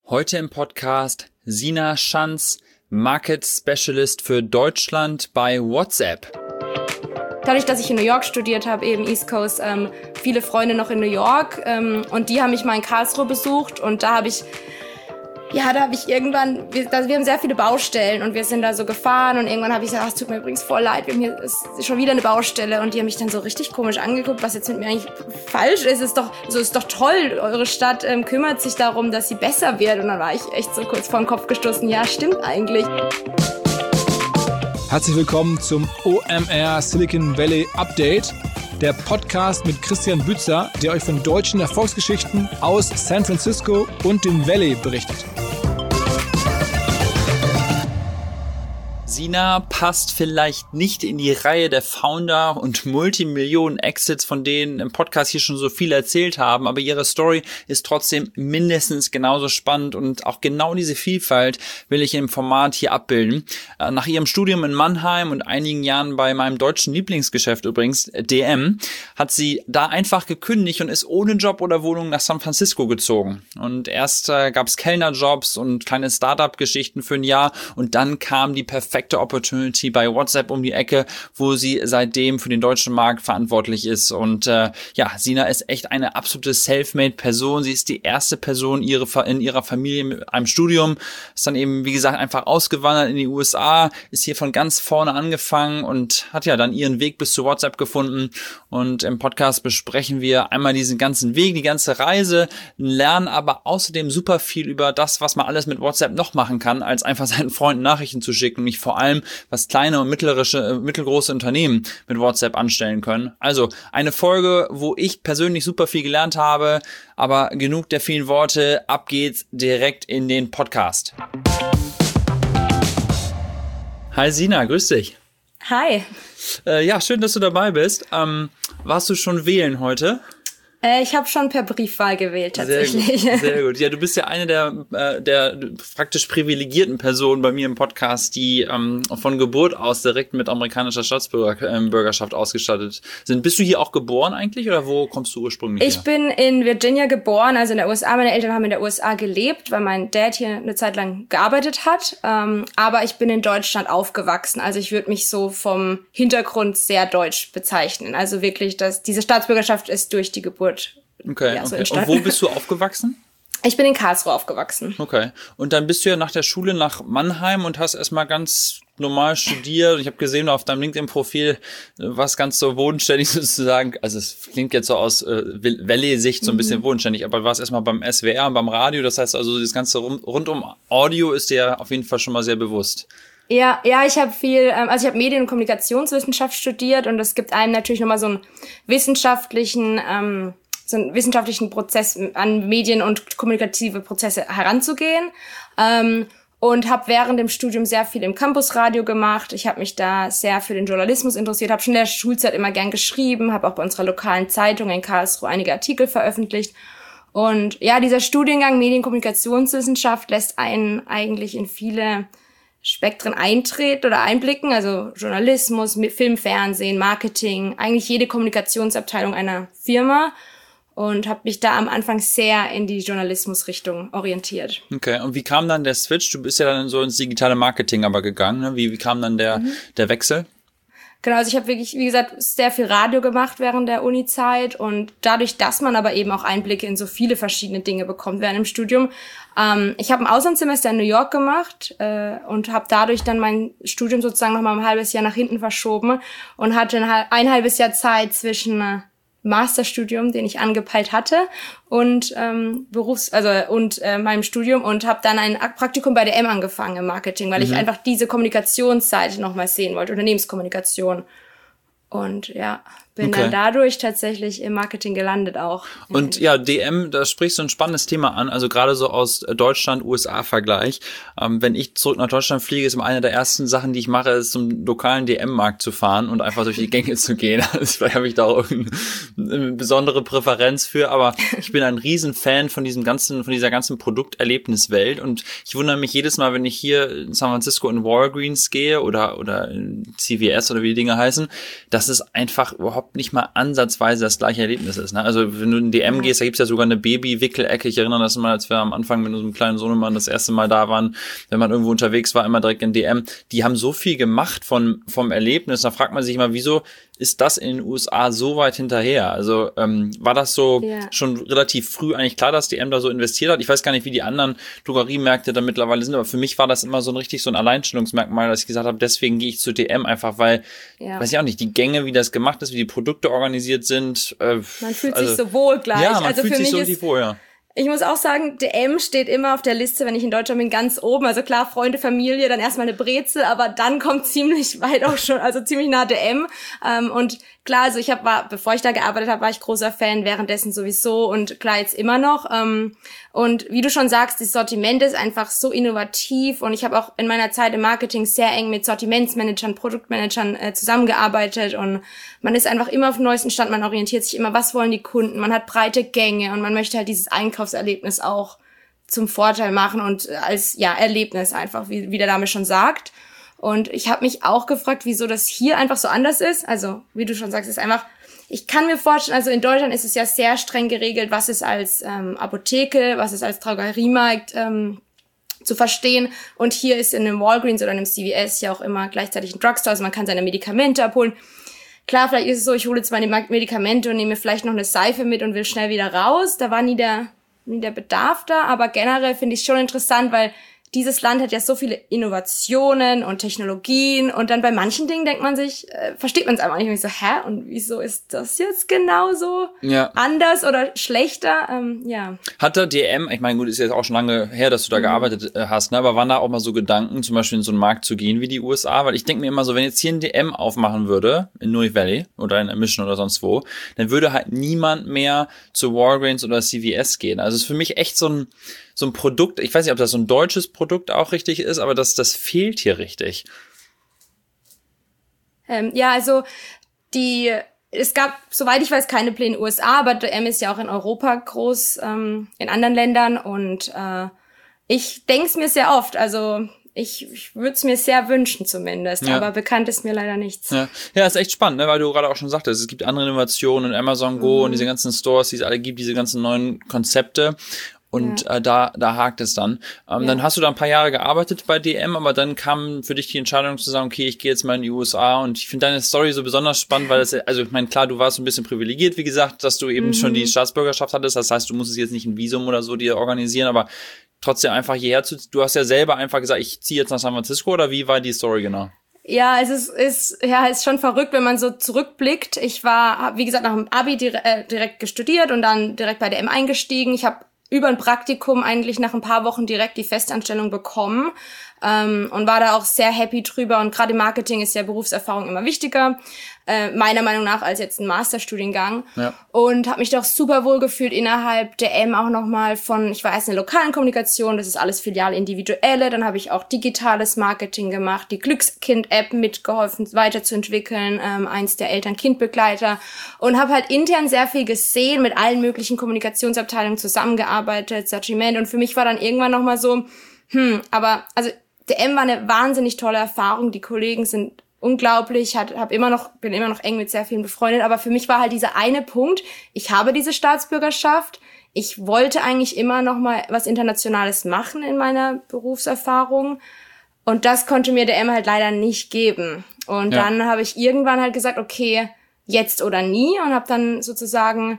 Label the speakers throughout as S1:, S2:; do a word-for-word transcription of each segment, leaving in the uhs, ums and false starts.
S1: Heute im Podcast Sina Schanz, Market Specialist für Deutschland bei WhatsApp.
S2: Dadurch, dass ich in New York studiert habe, eben East Coast, ähm, viele Freunde noch in New York ähm, und die haben mich mal in Karlsruhe besucht und da habe ich, ja, da habe ich irgendwann, wir, da, wir haben sehr viele Baustellen und wir sind da so gefahren und irgendwann habe ich gesagt, ach, es tut mir übrigens voll leid, wir haben hier ist schon wieder eine Baustelle und die haben mich dann so richtig komisch angeguckt, was jetzt mit mir eigentlich falsch ist, ist doch, so ist doch toll, eure Stadt ähm, kümmert sich darum, dass sie besser wird und dann war ich echt so kurz vor den Kopf gestoßen, ja, stimmt eigentlich.
S3: Herzlich willkommen zum O M R Silicon Valley Update, der Podcast mit Christian Bützer, der euch von deutschen Erfolgsgeschichten aus San Francisco und dem Valley berichtet.
S1: Sina passt vielleicht nicht in die Reihe der Founder und Multimillionen-Exits, von denen im Podcast hier schon so viel erzählt haben, aber ihre Story ist trotzdem mindestens genauso spannend und auch genau diese Vielfalt will ich im Format hier abbilden. Nach ihrem Studium in Mannheim und einigen Jahren bei meinem deutschen Lieblingsgeschäft übrigens, D M, hat sie da einfach gekündigt und ist ohne Job oder Wohnung nach San Francisco gezogen. Und erst äh, gab es Kellnerjobs und kleine Startup-Geschichten für ein Jahr und dann kam die perfekte Opportunity bei WhatsApp um die Ecke, wo sie seitdem für den deutschen Markt verantwortlich ist. Und äh, ja, Sina ist echt eine absolute Selfmade-Person. Sie ist die erste Person ihre, in ihrer Familie mit einem Studium, ist dann eben, wie gesagt, einfach ausgewandert in die U S A, ist hier von ganz vorne angefangen und hat ja dann ihren Weg bis zu WhatsApp gefunden. Und im Podcast besprechen wir einmal diesen ganzen Weg, die ganze Reise, lernen aber außerdem super viel über das, was man alles mit WhatsApp noch machen kann, als einfach seinen Freunden Nachrichten zu schicken und nicht vor allem, was kleine und mittlerische, mittelgroße Unternehmen mit WhatsApp anstellen können. Also eine Folge, wo ich persönlich super viel gelernt habe, aber genug der vielen Worte, ab geht's direkt in den Podcast. Hi Sina, grüß dich.
S2: Hi.
S1: Äh, ja, schön, dass du dabei bist. Ähm, warst du schon wählen heute?
S2: Äh, ich habe schon per Briefwahl gewählt, tatsächlich.
S1: Sehr gut, sehr gut. Ja, du bist ja eine der, äh, der praktisch privilegierten Personen bei mir im Podcast, die ähm, von Geburt aus direkt mit amerikanischer Staatsbürgerschaft ausgestattet sind. Bist du hier auch geboren eigentlich oder wo kommst du ursprünglich
S2: ich
S1: her?
S2: Ich bin in Virginia geboren, also in der U S A. Meine Eltern haben in der U S A gelebt, weil mein Dad hier eine Zeit lang gearbeitet hat. Ähm, aber ich bin in Deutschland aufgewachsen. Also ich würde mich so vom Hintergrund sehr deutsch bezeichnen. Also wirklich, dass diese Staatsbürgerschaft ist durch die Geburt.
S1: Okay,
S2: ja, so
S1: okay. Und wo bist du aufgewachsen?
S2: Ich bin in Karlsruhe aufgewachsen.
S1: Okay. Und dann bist du ja nach der Schule nach Mannheim und hast erstmal ganz normal studiert. Ich habe gesehen auf deinem LinkedIn-Profil, was ganz so bodenständig sozusagen, also es klingt jetzt so aus äh, Valley-Sicht so ein bisschen mhm. bodenständig, aber du warst erstmal beim S W R und beim Radio. Das heißt also, das ganze rund um Audio ist dir auf jeden Fall schon mal sehr bewusst.
S2: Ja, ja, ich habe viel, also ich habe Medien- und Kommunikationswissenschaft studiert und es gibt einem natürlich nochmal so einen wissenschaftlichen, ähm, so einen wissenschaftlichen Prozess an Medien und kommunikative Prozesse heranzugehen. Ähm, und habe während dem Studium sehr viel im Campusradio gemacht. Ich habe mich da sehr für den Journalismus interessiert, habe schon in der Schulzeit immer gern geschrieben, habe auch bei unserer lokalen Zeitung in Karlsruhe einige Artikel veröffentlicht. Und ja, dieser Studiengang Medien- und Kommunikationswissenschaft lässt einen eigentlich in viele Spektren eintreten oder einblicken, also Journalismus, Film, Fernsehen, Marketing, eigentlich jede Kommunikationsabteilung einer Firma und habe mich da am Anfang sehr in die Journalismusrichtung orientiert.
S1: Okay, und wie kam dann der Switch? Du bist ja dann so ins digitale Marketing aber gegangen, ne? Wie, wie kam dann der, mhm. der Wechsel?
S2: Genau, also ich habe wirklich, wie gesagt, sehr viel Radio gemacht während der Uni-Zeit und dadurch, dass man aber eben auch Einblicke in so viele verschiedene Dinge bekommt während dem Studium. Ähm, ich habe ein Auslandssemester in New York gemacht äh, und habe dadurch dann mein Studium sozusagen nochmal ein halbes Jahr nach hinten verschoben und hatte ein, ein halbes Jahr Zeit zwischen äh, Masterstudium, den ich angepeilt hatte und ähm, Berufs also und äh, meinem Studium und habe dann ein Praktikum bei D M angefangen im Marketing, weil mhm. ich einfach diese Kommunikationsseite nochmal sehen wollte, Unternehmenskommunikation. Und ja, bin okay. dann dadurch tatsächlich im Marketing gelandet auch.
S1: Und ja, D M, da sprichst du ein spannendes Thema an, also gerade so aus Deutschland-U S A-Vergleich. Ähm, wenn ich zurück nach Deutschland fliege, ist immer eine der ersten Sachen, die ich mache, ist zum lokalen D M-Markt zu fahren und einfach durch die Gänge zu gehen. Also vielleicht habe ich da auch eine besondere Präferenz für, aber ich bin ein Riesenfan von diesem ganzen, von dieser ganzen Produkterlebniswelt und ich wundere mich jedes Mal, wenn ich hier in San Francisco in Walgreens gehe oder oder in C V S oder wie die Dinge heißen, dass es einfach überhaupt überhaupt nicht mal ansatzweise das gleiche Erlebnis ist. Ne? Also wenn du in D M gehst, da gibt's ja sogar eine Baby-Wickelecke. Ich erinnere das mal, als wir am Anfang mit unserem kleinen Sohnemann das erste Mal da waren, wenn man irgendwo unterwegs war, immer direkt in D M. Die haben so viel gemacht von vom Erlebnis. Da fragt man sich mal, wieso ist das in den U S A so weit hinterher? Also ähm, war das so ja. schon relativ früh eigentlich klar, dass D M da so investiert hat? Ich weiß gar nicht, wie die anderen Drogeriemärkte da mittlerweile sind, aber für mich war das immer so ein richtig so ein Alleinstellungsmerkmal, dass ich gesagt habe, deswegen gehe ich zu D M, einfach weil, ja. weiß ich auch nicht, die Gänge, wie das gemacht ist, wie die Produkte organisiert sind. Äh,
S2: man fühlt also, sich so wohl gleich.
S1: Ja, man
S2: also
S1: fühlt
S2: für
S1: sich
S2: mich
S1: so
S2: ist,
S1: wohl, ja.
S2: Ich muss auch sagen, D M steht immer auf der Liste, wenn ich in Deutschland bin, ganz oben. Also klar, Freunde, Familie, dann erstmal eine Brezel, aber dann kommt ziemlich weit auch schon, also ziemlich nah D M. Ähm, und klar, also ich hab, war, bevor ich da gearbeitet habe, war ich großer Fan, währenddessen sowieso und klar jetzt immer noch. Ähm, und wie du schon sagst, das Sortiment ist einfach so innovativ und ich habe auch in meiner Zeit im Marketing sehr eng mit Sortimentsmanagern, Produktmanagern äh, zusammengearbeitet und man ist einfach immer auf dem neuesten Stand, man orientiert sich immer, was wollen die Kunden, man hat breite Gänge und man möchte halt dieses Einkaufserlebnis auch zum Vorteil machen und als ja Erlebnis einfach, wie, wie der Name schon sagt. Und ich habe mich auch gefragt, wieso das hier einfach so anders ist. Also, wie du schon sagst, ist einfach, ich kann mir vorstellen, also in Deutschland ist es ja sehr streng geregelt, was ist als ähm, Apotheke, was ist als Drogeriemarkt ähm, zu verstehen. Und hier ist in einem Walgreens oder einem C V S ja auch immer gleichzeitig ein Drugstore, also man kann seine Medikamente abholen. Klar, vielleicht ist es so, ich hole jetzt meine Medikamente und nehme vielleicht noch eine Seife mit und will schnell wieder raus. Da war nie der, nie der Bedarf da, aber generell finde ich es schon interessant, weil dieses Land hat ja so viele Innovationen und Technologien und dann bei manchen Dingen denkt man sich, äh, versteht man es einfach nicht. Und ich so, hä? Und wieso ist das jetzt genauso ja. anders oder schlechter? Ähm, ja.
S1: Hat da D M, ich meine, gut, ist jetzt auch schon lange her, dass du da mhm. gearbeitet äh, hast, ne? Aber waren da auch mal so Gedanken, zum Beispiel in so einen Markt zu gehen wie die U S A? Weil ich denke mir immer so, wenn jetzt hier ein D M aufmachen würde, in New Valley oder in Mission oder sonst wo, dann würde halt niemand mehr zu Walgreens oder C V S gehen. Also es ist für mich echt so ein so ein Produkt, ich weiß nicht, ob das so ein deutsches Produkt auch richtig ist, aber das, das fehlt hier richtig.
S2: Ähm, ja, also die, es gab, soweit ich weiß, keine Pläne in den U S A, aber D M ist ja auch in Europa groß, ähm, in anderen Ländern und äh, ich denke es mir sehr oft, also ich, ich würde es mir sehr wünschen zumindest, ja. aber bekannt ist mir leider nichts.
S1: Ja, ja, ist echt spannend, ne? Weil du gerade auch schon sagtest, es gibt andere Innovationen, Amazon Go mhm. und diese ganzen Stores, die es alle gibt, diese ganzen neuen Konzepte. Und ja. äh, da da hakt es dann. Ähm, ja. Dann hast du da ein paar Jahre gearbeitet bei D M, aber dann kam für dich die Entscheidung zu sagen, okay, ich gehe jetzt mal in die U S A. Und ich finde deine Story so besonders spannend, weil das, also ich meine, klar, du warst so ein bisschen privilegiert, wie gesagt, dass du eben mhm. schon die Staatsbürgerschaft hattest. Das heißt, du musstest jetzt nicht ein Visum oder so dir organisieren, aber trotzdem einfach hierher zu, du hast ja selber einfach gesagt, ich ziehe jetzt nach San Francisco, oder wie war die Story genau?
S2: Ja, es ist, ist, ja, es ist schon verrückt, wenn man so zurückblickt. Ich war, hab, wie gesagt, nach dem Abi dire- äh, direkt gestudiert und dann direkt bei D M eingestiegen. Ich habe über ein Praktikum eigentlich nach ein paar Wochen direkt die Festanstellung bekommen ähm, und war da auch sehr happy drüber. Und gerade im Marketing ist ja Berufserfahrung immer wichtiger, äh, meiner Meinung nach, als jetzt ein Masterstudiengang. Ja. Und habe mich doch super wohl gefühlt innerhalb der M auch nochmal von, ich war erst in der lokalen Kommunikation, das ist alles Filiale individuelle. Dann habe ich auch digitales Marketing gemacht, die Glückskind-App mitgeholfen weiterzuentwickeln, ähm, eins der Eltern-Kind-Begleiter. Und habe halt intern sehr viel gesehen, mit allen möglichen Kommunikationsabteilungen zusammengearbeitet, Sortiment. Und für mich war dann irgendwann nochmal so, hm, aber also D M war eine wahnsinnig tolle Erfahrung. Die Kollegen sind unglaublich, hat, hab immer noch, bin immer noch eng mit sehr vielen befreundet, aber für mich war halt dieser eine Punkt, ich habe diese Staatsbürgerschaft, ich wollte eigentlich immer noch mal was Internationales machen in meiner Berufserfahrung und das konnte mir D M halt leider nicht geben. Und ja. dann habe ich irgendwann halt gesagt, okay, jetzt oder nie und habe dann sozusagen,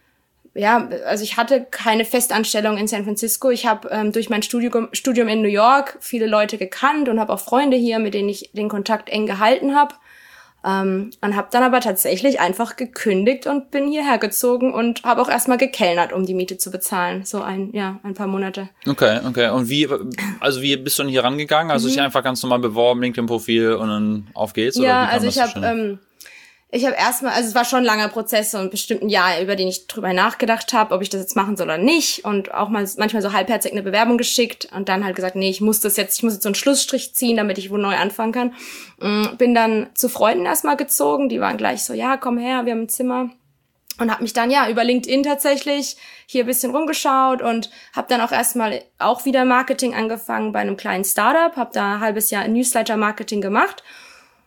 S2: ja, also ich hatte keine Festanstellung in San Francisco. Ich habe ähm, durch mein Studium, Studium in New York viele Leute gekannt und habe auch Freunde hier, mit denen ich den Kontakt eng gehalten habe. Ähm, und habe dann aber tatsächlich einfach gekündigt und bin hierher gezogen und habe auch erstmal gekellnert, um die Miete zu bezahlen. So ein, ja, ein paar Monate.
S1: Okay, okay. Und wie, also wie bist du denn hier rangegangen? Also mhm. dich einfach ganz normal beworben, LinkedIn-Profil und dann auf geht's? Oder
S2: ja,
S1: wie kam
S2: also
S1: das
S2: ich habe... Ähm, Ich habe erstmal, also es war schon ein langer Prozess und bestimmt ein Jahr, über den ich drüber nachgedacht habe, ob ich das jetzt machen soll oder nicht und auch mal manchmal so halbherzig eine Bewerbung geschickt und dann halt gesagt, nee, ich muss das jetzt, ich muss jetzt so einen Schlussstrich ziehen, damit ich wo neu anfangen kann. Bin dann zu Freunden erstmal gezogen, die waren gleich so, ja, komm her, wir haben ein Zimmer. Und habe mich dann, ja, über LinkedIn tatsächlich hier ein bisschen rumgeschaut und habe dann auch erstmal auch wieder Marketing angefangen bei einem kleinen Startup, habe da ein halbes Jahr Newsletter-Marketing gemacht.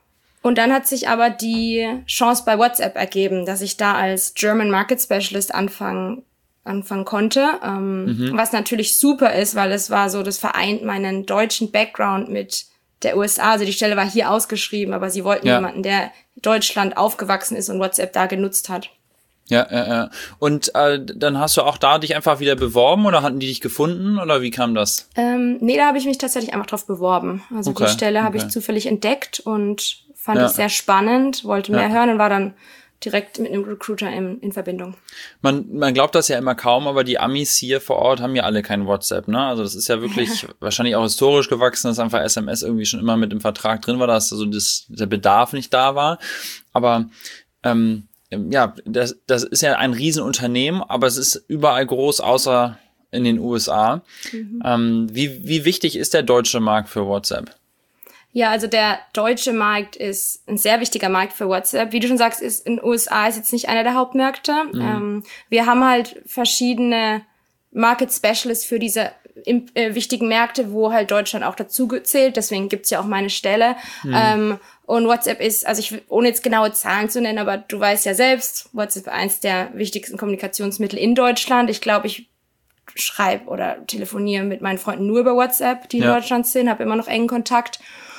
S2: Und dann hat sich aber die Chance bei WhatsApp ergeben, dass ich da als German Market Specialist anfangen, anfangen konnte, ähm, mhm. was natürlich super ist, weil es war so, das vereint meinen deutschen Background mit der U S A. Also die Stelle war hier ausgeschrieben, aber sie wollten ja. jemanden, der in Deutschland aufgewachsen ist und WhatsApp da genutzt hat.
S1: Ja, ja, ja. Und äh, dann hast du auch da dich einfach wieder beworben oder hatten die dich gefunden oder wie kam das?
S2: Ähm, nee, da habe ich mich tatsächlich einfach drauf beworben. Also okay. die Stelle habe okay. ich zufällig entdeckt und fand ja. ich sehr spannend, wollte mehr ja. hören und war dann direkt mit einem Recruiter in, in Verbindung. Man,
S1: man glaubt das ja immer kaum, aber die Amis hier vor Ort haben ja alle kein WhatsApp, ne? Also das ist ja wirklich wahrscheinlich auch historisch gewachsen, dass einfach S M S irgendwie schon immer mit im Vertrag drin war, dass also das, der Bedarf nicht da war. Aber ähm, ja, das, das ist ja ein Riesenunternehmen, aber es ist überall groß, außer in den U S A. Mhm. Ähm, wie, wie wichtig ist der deutsche Markt für WhatsApp?
S2: Ja, also der deutsche Markt ist ein sehr wichtiger Markt für WhatsApp. Wie du schon sagst, ist in den U S A ist jetzt nicht einer der Hauptmärkte. Mhm. Ähm, wir haben halt verschiedene Market Specialists für diese im, äh, wichtigen Märkte, wo halt Deutschland auch dazu zählt. Deswegen gibt's ja auch meine Stelle. Mhm. Ähm, und WhatsApp ist, also ich, ohne jetzt genaue Zahlen zu nennen, aber du weißt ja selbst, WhatsApp ist eins der wichtigsten Kommunikationsmittel in Deutschland. Ich glaube, ich schreibe oder telefoniere mit meinen Freunden nur über WhatsApp, die in ja. Deutschland sind, habe immer noch engen Kontakt.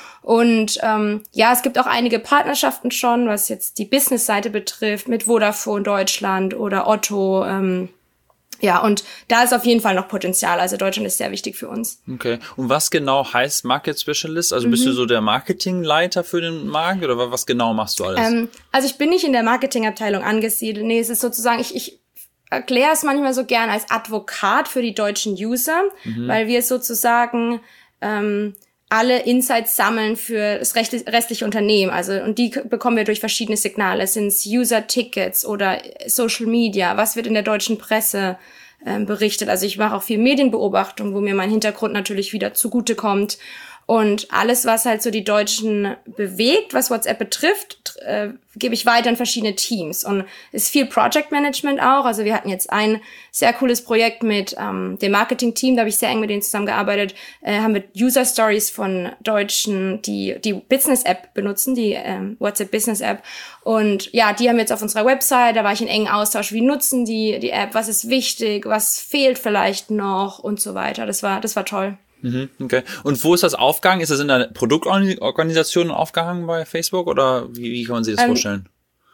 S2: Und ähm, ja, es gibt auch einige Partnerschaften schon, was jetzt die Business-Seite betrifft, mit Vodafone Deutschland oder Otto. Ähm, ja, und da ist auf jeden Fall noch Potenzial. Also Deutschland ist sehr wichtig für uns.
S1: Okay. Und was genau heißt Market Specialist? Also bist mhm. du so der Marketingleiter für den Markt oder was genau machst du alles?
S2: Ähm, also ich bin nicht in der Marketingabteilung angesiedelt. Nee, es ist sozusagen, ich, ich erkläre es manchmal so gern als Advokat für die deutschen User, mhm. weil wir sozusagen ähm, alle Insights sammeln für das restliche Unternehmen. Also, und die bekommen wir durch verschiedene Signale. Sind es User-Tickets oder Social Media? Was wird in der deutschen Presse ähm, berichtet? Also ich mache auch viel Medienbeobachtung, wo mir mein Hintergrund natürlich wieder zugutekommt. Und alles, was halt so die Deutschen bewegt, was WhatsApp betrifft, äh, gebe ich weiter in verschiedene Teams. Und es ist viel Project Management auch. Also wir hatten jetzt ein sehr cooles Projekt mit ähm, dem Marketing-Team, da habe ich sehr eng mit denen zusammengearbeitet, äh, haben wir User Stories von Deutschen, die die Business-App benutzen, die ähm, WhatsApp Business-App. Und ja, die haben wir jetzt auf unserer Website, da war ich in engen Austausch, wie nutzen die die App, was ist wichtig, was fehlt vielleicht noch und so weiter. Das war das war toll.
S1: Okay. Und wo ist das aufgehangen? Ist das in der Produktorganisation aufgehangen bei Facebook oder wie, wie kann man sich das ähm, vorstellen?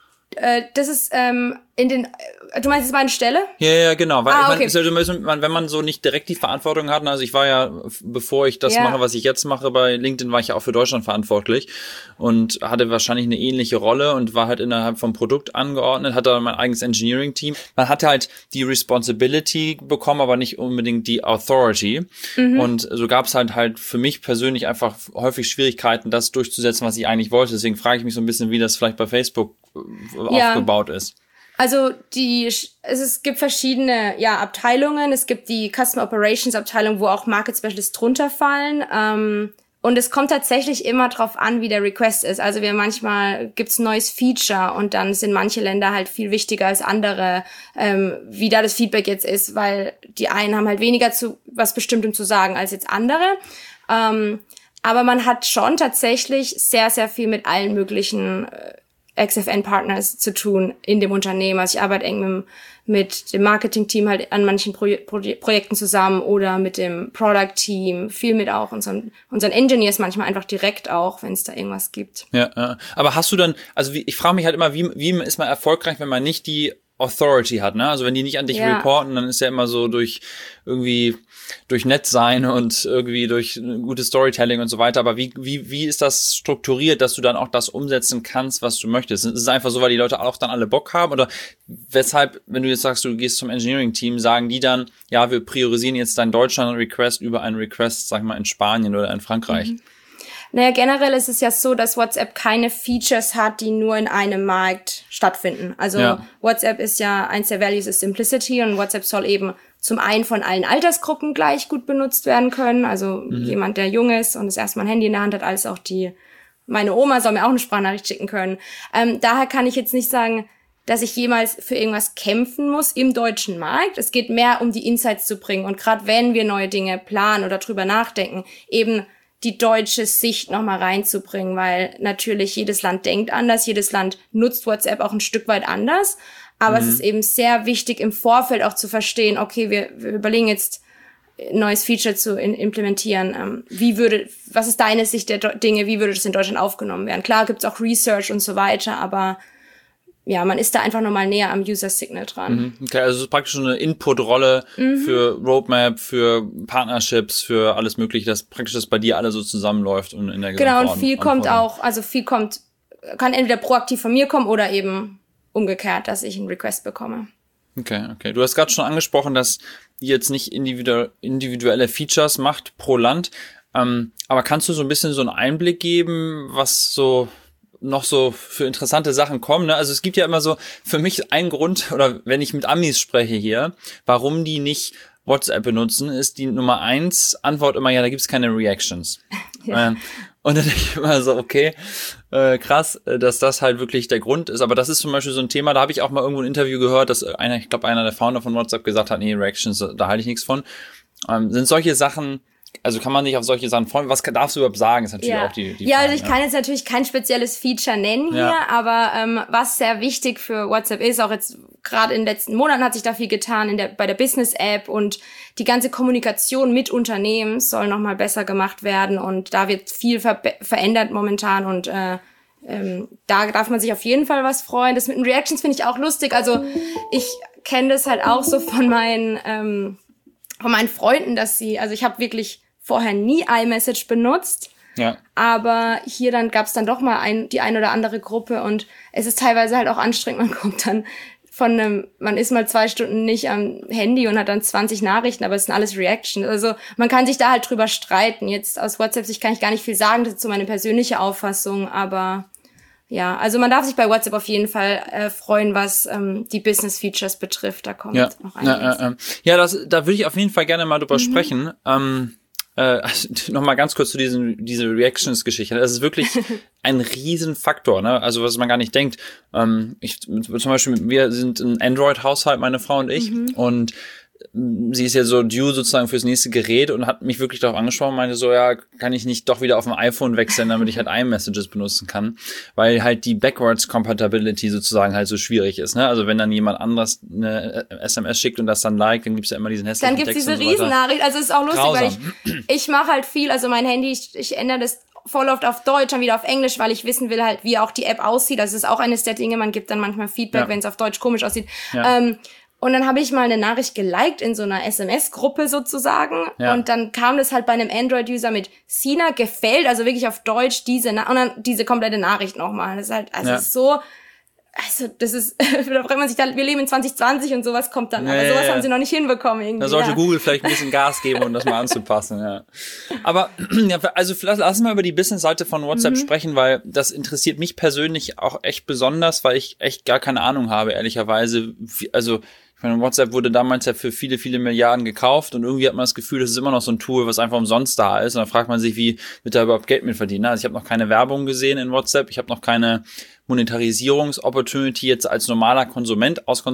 S2: Äh, das ist ähm, in den, du meinst jetzt meine Stelle?
S1: Ja, ja, genau. Weil
S2: ah,
S1: ich
S2: okay.
S1: meine, wenn man so nicht direkt die Verantwortung hat, also ich war ja, bevor ich das ja. mache, was ich jetzt mache, bei LinkedIn war ich ja auch für Deutschland verantwortlich und hatte wahrscheinlich eine ähnliche Rolle und war halt innerhalb vom Produkt angeordnet, hatte mein eigenes Engineering-Team. Man hatte halt die Responsibility bekommen, aber nicht unbedingt die Authority. Mhm. Und so gab es halt halt für mich persönlich einfach häufig Schwierigkeiten, das durchzusetzen, was ich eigentlich wollte. Deswegen frage ich mich so ein bisschen, wie das vielleicht bei Facebook ja. aufgebaut ist.
S2: Also die es, es gibt verschiedene ja Abteilungen. Es gibt die Customer Operations Abteilung, wo auch Market Specialists drunter fallen. Ähm, und es kommt tatsächlich immer drauf an, wie der Request ist. Also wir manchmal gibt's ein neues Feature und dann sind manche Länder halt viel wichtiger als andere, ähm, wie da das Feedback jetzt ist, weil die einen haben halt weniger zu was Bestimmtem zu sagen als jetzt andere. Ähm, aber man hat schon tatsächlich sehr, sehr viel mit allen möglichen äh, X F N-Partners zu tun in dem Unternehmen. Also ich arbeite eng mit, mit dem Marketing-Team halt an manchen Pro- Pro- Projekten zusammen oder mit dem Product-Team, viel mit auch unseren, unseren Engineers manchmal einfach direkt auch, wenn es da irgendwas gibt.
S1: Ja, äh, aber hast du dann, also wie, ich frage mich halt immer, wie, wie ist man erfolgreich, wenn man nicht die Authority hat, ne? Also wenn die nicht an dich ja. reporten, dann ist ja immer so durch irgendwie durch nett sein und irgendwie durch gutes Storytelling und so weiter. Aber wie wie wie ist das strukturiert, dass du dann auch das umsetzen kannst, was du möchtest? Ist es einfach so, weil die Leute auch dann alle Bock haben? Oder weshalb, wenn du jetzt sagst, du gehst zum Engineering-Team, sagen die dann, ja, wir priorisieren jetzt deinen Deutschland-Request über einen Request, sag ich mal, in Spanien oder in Frankreich? Mhm.
S2: Naja, generell ist es ja so, dass WhatsApp keine Features hat, die nur in einem Markt stattfinden. Also ja. WhatsApp ist ja, eins der Values ist Simplicity und WhatsApp soll eben zum einen von allen Altersgruppen gleich gut benutzt werden können. Also mhm. jemand, der jung ist und das erste Mal ein Handy in der Hand hat, als auch die, meine Oma soll mir auch eine Sprachnachricht schicken können. Ähm, daher kann ich jetzt nicht sagen, dass ich jemals für irgendwas kämpfen muss im deutschen Markt. Es geht mehr um die Insights zu bringen. Und gerade wenn wir neue Dinge planen oder drüber nachdenken, eben die deutsche Sicht nochmal reinzubringen, weil natürlich jedes Land denkt anders, jedes Land nutzt WhatsApp auch ein Stück weit anders, aber mhm. es ist eben sehr wichtig im Vorfeld auch zu verstehen, okay, wir, wir überlegen jetzt ein neues Feature zu in, implementieren, ähm, wie würde, was ist deine Sicht der Do- Dinge, wie würde das in Deutschland aufgenommen werden? Klar gibt's auch Research und so weiter, aber ja, man ist da einfach nochmal näher am User-Signal dran.
S1: Okay, also es ist praktisch so eine Input-Rolle mhm. für Roadmap, für Partnerships, für alles Mögliche, dass praktisch das bei dir alles so zusammenläuft und in der
S2: Genau, und viel kommt auch, also viel kommt, kann entweder proaktiv von mir kommen oder eben umgekehrt, dass ich einen Request bekomme.
S1: Okay, okay. Du hast gerade schon angesprochen, dass ihr jetzt nicht individu- individuelle Features macht pro Land, ähm, aber kannst du so ein bisschen so einen Einblick geben, was so noch so für interessante Sachen kommen, ne? Also es gibt ja immer so für mich einen Grund, oder wenn ich mit Amis spreche hier, warum die nicht WhatsApp benutzen, ist die Nummer eins Antwort immer, ja, da gibt's keine Reactions. Ja. Ähm, und dann denke ich immer so, okay, äh, krass, dass das halt wirklich der Grund ist. Aber das ist zum Beispiel so ein Thema, da habe ich auch mal irgendwo ein Interview gehört, dass einer, ich glaube, einer der Founder von WhatsApp gesagt hat, nee, Reactions, da halte ich nichts von. Ähm, sind solche Sachen, also kann man nicht auf solche Sachen freuen? Was kann, darfst du überhaupt sagen? Ist natürlich
S2: ja.
S1: auch die, die
S2: Ja,
S1: Frage,
S2: also ich
S1: ja.
S2: kann jetzt natürlich kein spezielles Feature nennen hier,
S1: ja.
S2: aber ähm, was sehr wichtig für WhatsApp ist, auch jetzt gerade in den letzten Monaten hat sich da viel getan in der bei der Business-App und die ganze Kommunikation mit Unternehmen soll nochmal besser gemacht werden und da wird viel ver- verändert momentan und äh, ähm, da darf man sich auf jeden Fall was freuen. Das mit den Reactions finde ich auch lustig. Also ich kenne das halt auch so von meinen ähm, von meinen Freunden, dass sie, also ich habe wirklich vorher nie iMessage benutzt,
S1: ja.
S2: aber hier dann gab's dann doch mal ein, die ein oder andere Gruppe und es ist teilweise halt auch anstrengend, man kommt dann von einem, man ist mal zwei Stunden nicht am Handy und hat dann zwanzig Nachrichten, aber es sind alles Reactions, also man kann sich da halt drüber streiten. Jetzt aus WhatsApp-Sicht kann ich gar nicht viel sagen, das ist so meine persönliche Auffassung, aber ja, also man darf sich bei WhatsApp auf jeden Fall äh, freuen, was ähm, die Business-Features betrifft. Da kommt
S1: ja.
S2: noch einiges.
S1: Ja, äh, äh. ja das, da würde ich auf jeden Fall gerne mal drüber mhm. sprechen. Ähm, äh, also, nochmal ganz kurz zu diesen diese Reactions-Geschichte. Das ist wirklich ein Riesenfaktor, ne? Also was man gar nicht denkt. Ähm, ich zum Beispiel, wir sind ein Android-Haushalt, meine Frau und ich, mhm. und sie ist ja so due sozusagen fürs nächste Gerät und hat mich wirklich darauf angesprochen und meinte so, ja, kann ich nicht doch wieder auf ein iPhone wechseln, damit ich halt iMessages benutzen kann, weil halt die Backwards Compatibility sozusagen halt so schwierig ist, ne? Also wenn dann jemand anderes eine S M S schickt und das dann liked, dann gibt's ja immer diesen hässlichen
S2: Text. Dann gibt's
S1: Text
S2: diese
S1: und so
S2: Riesennachricht, also es ist auch lustig,
S1: Grausam.
S2: weil ich, ich mache halt viel, also mein Handy, ich, ich ändere das voll oft auf Deutsch, dann wieder auf Englisch, weil ich wissen will halt, wie auch die App aussieht. Das ist auch eines der Dinge, man gibt dann manchmal Feedback, ja. wenn es auf Deutsch komisch aussieht. Ja. Ähm, Und dann habe ich mal eine Nachricht geliked in so einer S M S-Gruppe sozusagen. Ja. Und dann kam das halt bei einem Android-User mit Sina gefällt, also wirklich auf Deutsch diese Na- und dann diese komplette Nachricht nochmal. Das ist halt, also ja. so, also das ist, da fragt man sich dann, wir leben in zwanzig zwanzig und sowas kommt dann. Nee, aber sowas ja. haben sie noch nicht hinbekommen irgendwie.
S1: Da sollte
S2: ja.
S1: Google vielleicht ein bisschen Gas geben, um das mal anzupassen, ja. Aber, ja, also vielleicht lass uns mal über die Business-Seite von WhatsApp mhm. sprechen, weil das interessiert mich persönlich auch echt besonders, weil ich echt gar keine Ahnung habe, ehrlicherweise. Wie, also, Ich meine, WhatsApp wurde damals ja für viele, viele Milliarden gekauft und irgendwie hat man das Gefühl, das ist immer noch so ein Tool, was einfach umsonst da ist. Und dann fragt man sich, wie wird da überhaupt Geld mit verdienen? Also ich habe noch keine Werbung gesehen in WhatsApp, ich habe noch keine Monetarisierungsopportunity jetzt als normaler Konsument aus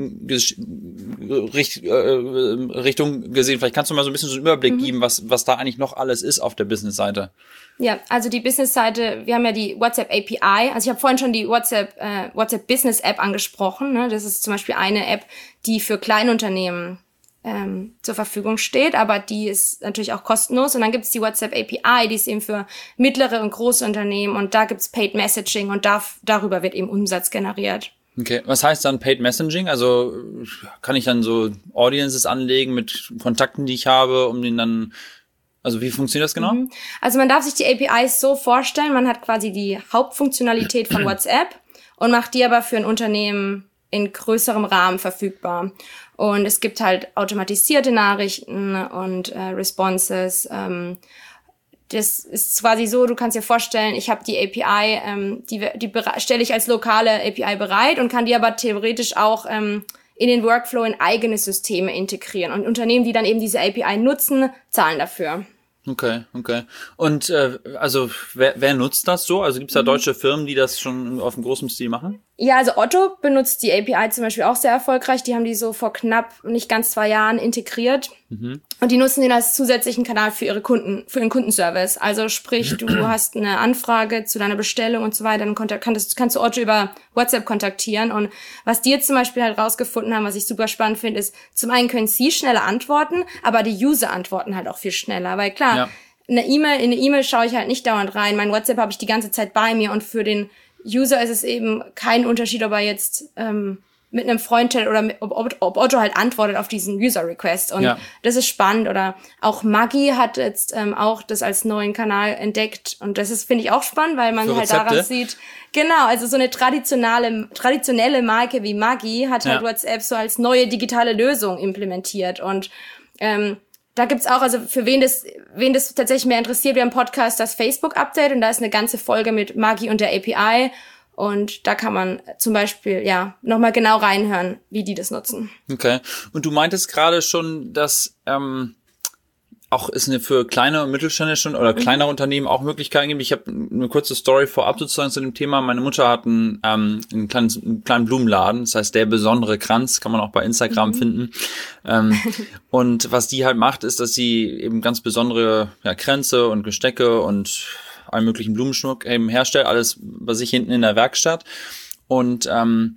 S1: Konsumentenrichtung gesehen. Vielleicht kannst du mal so ein bisschen so einen Überblick mhm. geben, was was da eigentlich noch alles ist auf der Business-Seite.
S2: Ja, also die Business-Seite, wir haben ja die WhatsApp A P I. Also ich habe vorhin schon die WhatsApp äh, WhatsApp Business App angesprochen. Ne? Das ist zum Beispiel eine App, die für Kleinunternehmen ähm, zur Verfügung steht, aber die ist natürlich auch kostenlos. Und dann gibt's die WhatsApp A P I, die ist eben für mittlere und große Unternehmen. Und da gibt's Paid Messaging und da, darüber wird eben Umsatz generiert.
S1: Okay, was heißt dann Paid Messaging? Also kann ich dann so Audiences anlegen mit Kontakten, die ich habe, um den dann... Also wie funktioniert das genau?
S2: Also man darf sich die A P Is so vorstellen, man hat quasi die Hauptfunktionalität von WhatsApp und macht die aber für ein Unternehmen in größerem Rahmen verfügbar. Und es gibt halt automatisierte Nachrichten und äh, Responses. Ähm, das ist quasi so, du kannst dir vorstellen, ich habe die A P I, ähm, die, die stelle ich als lokale A P I bereit und kann die aber theoretisch auch ähm, in den Workflow in eigene Systeme integrieren. Und Unternehmen, die dann eben diese A P I nutzen, zahlen dafür.
S1: Okay, okay. Und äh, also wer, wer nutzt das so? Also gibt es da deutsche Firmen, die das schon auf einem großen Stil machen?
S2: Ja, also Otto benutzt die A P I zum Beispiel auch sehr erfolgreich. Die haben die so vor knapp nicht ganz zwei Jahren integriert. Mhm. Und die nutzen den als zusätzlichen Kanal für ihre Kunden, für ihren Kundenservice. Also sprich, du hast eine Anfrage zu deiner Bestellung und so weiter, dann kannst, kannst du Otto über WhatsApp kontaktieren. Und was die jetzt zum Beispiel halt rausgefunden haben, was ich super spannend finde, ist, zum einen können sie schneller antworten, aber die User antworten halt auch viel schneller. Weil klar, ja. eine E-Mail, in eine E-Mail schaue ich halt nicht dauernd rein. Mein WhatsApp habe ich die ganze Zeit bei mir und für den User ist es eben kein Unterschied, ob er jetzt ähm, mit einem Freund chattet oder mit, ob, ob, ob Otto halt antwortet auf diesen User-Request. Und ja. das ist spannend. Oder auch Maggi hat jetzt ähm, auch das als neuen Kanal entdeckt. Und das ist, finde ich, auch spannend, weil man halt daran sieht, genau, also so eine traditionelle, traditionelle Marke wie Maggi hat halt ja. WhatsApp so als neue digitale Lösung implementiert. Und ähm, da gibt's auch, also für wen das, wen das tatsächlich mehr interessiert, wir haben Podcast das Facebook-Update und da ist eine ganze Folge mit Maggi und der A P I und da kann man zum Beispiel, ja, nochmal genau reinhören, wie die das nutzen.
S1: Okay. Und du meintest gerade schon, dass ähm, auch es eine für kleine und mittelständische oder kleinere mhm. Unternehmen auch Möglichkeiten gibt. Ich habe eine kurze Story vorab sozusagen zu dem Thema. Meine Mutter hat einen, ähm, einen, kleinen, einen kleinen Blumenladen, das heißt der besondere Kranz, kann man auch bei Instagram mhm. finden. Ähm, und was die halt macht, ist, dass sie eben ganz besondere ja, Kränze und Gestecke und allen möglichen Blumenschmuck eben herstellt, alles bei sich hinten in der Werkstatt. Und ähm,